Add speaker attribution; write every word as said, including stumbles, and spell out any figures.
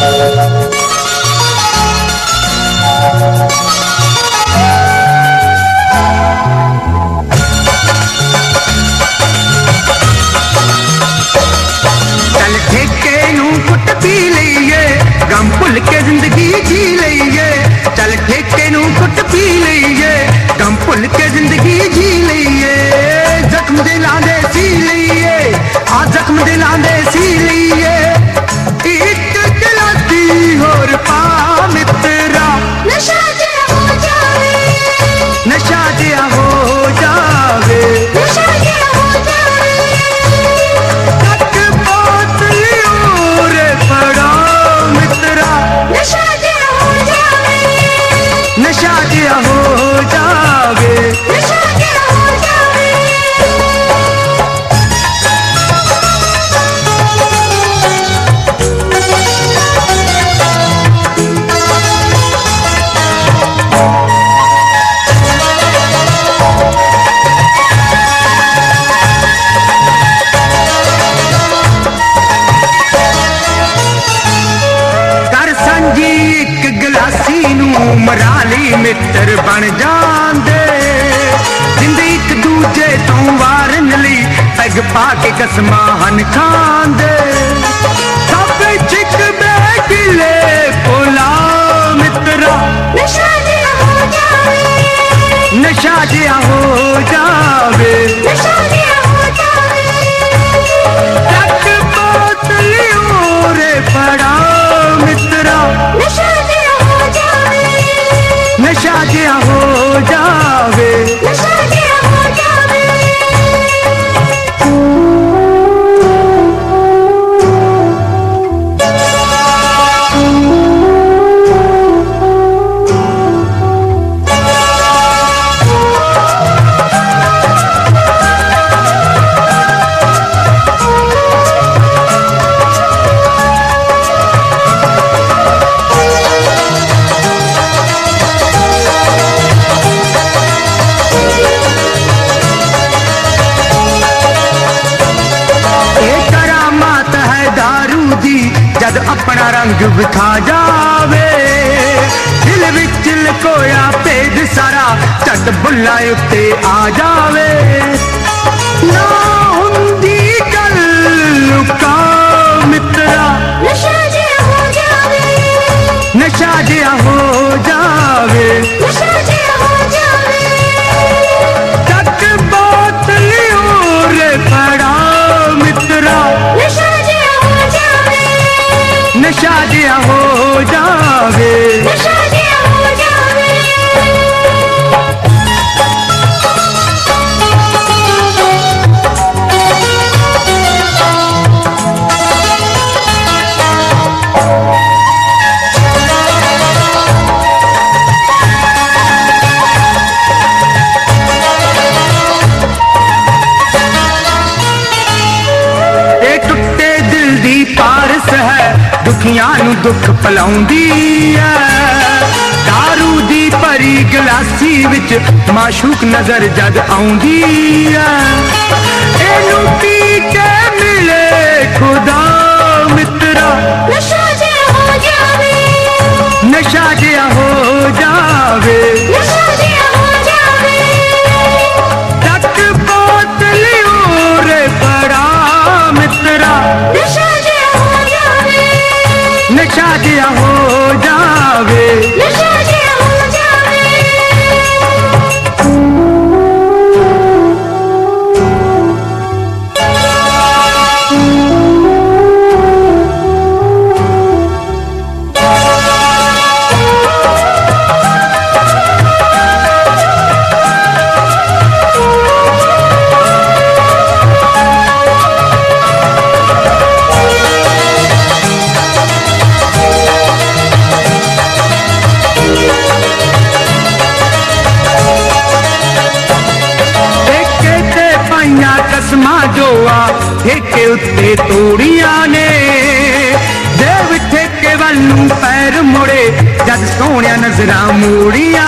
Speaker 1: गम भुल के जिंदगी जी लईए, चल ठेके नू कुट पी लईए, गम भुल के जिंदगी जी लईए, जख्म दिलां दे सी लईए, आ जख्म दिलां दे सी लईए, एक गिलासी होर पा मित्रा,
Speaker 2: नशा जिया हो जावे,
Speaker 1: नशा जिया हो जावे,
Speaker 2: नशा जिया हो जावे,
Speaker 1: तक बोतली और पड़ा मित्रा,
Speaker 2: नशा जिया हो जावे,
Speaker 1: नशा जिया हो जावे,
Speaker 2: नशा जिया हो जावे। कर सांझी एक गिलासी नू मराली मित्र बन जांदे, जिंदे एक दूजे तो वारन लई पैग पा के कसमां हन खांदे, सब चिक बेगिले भुला मित्रा, नशा जिया हो जावे,
Speaker 1: नशा जिया हो जावे,
Speaker 2: नशा जिया हो जावे,
Speaker 1: तक बोतली और पड़ा मित्रा,
Speaker 2: नशा जिया हो जावे,
Speaker 1: नशा जिया हो जावे,
Speaker 2: नशा जिया हो जावे। जद अपना रंग बिखा जावे, दिल विच लकोया भेद सारा झट बुल्ला उत्ते आ जावे, ना हुंदी गल लुका मित्रा, नशा जिया हो जावे,
Speaker 1: नशा जिया हो जावे,
Speaker 2: नशा जिया हो जावे,
Speaker 1: तक बोतली और पड़ा मित्रा,
Speaker 2: नशा जिया हो जावे,
Speaker 1: नशा जिया हो जावे,
Speaker 2: नशा जिया हो जावे।
Speaker 1: ए टुट्टे दिल दी पारस है, दुखियां नू दुख पलाउंदी है, दारू दी भरी गिलासी विच माशूक नजर जद आउंदी है, एनू पी के मिले खुदा मित्रा,
Speaker 2: नशा जिया हो जावे,
Speaker 1: नशा जिया हो जावे,
Speaker 2: नशा जिया हो जावे,
Speaker 1: तक बोतली और पड़ा मित्रा,
Speaker 2: नशा जिया हो जावे,
Speaker 1: नशा जिया हो जावे,
Speaker 2: नशा जिया हो जावे। कसमां जो आ ठेके उत्ते तोड़ियां ने, देव ठेके वालू पैर मुड़े जद सोहणिया नजरां मूड़ियां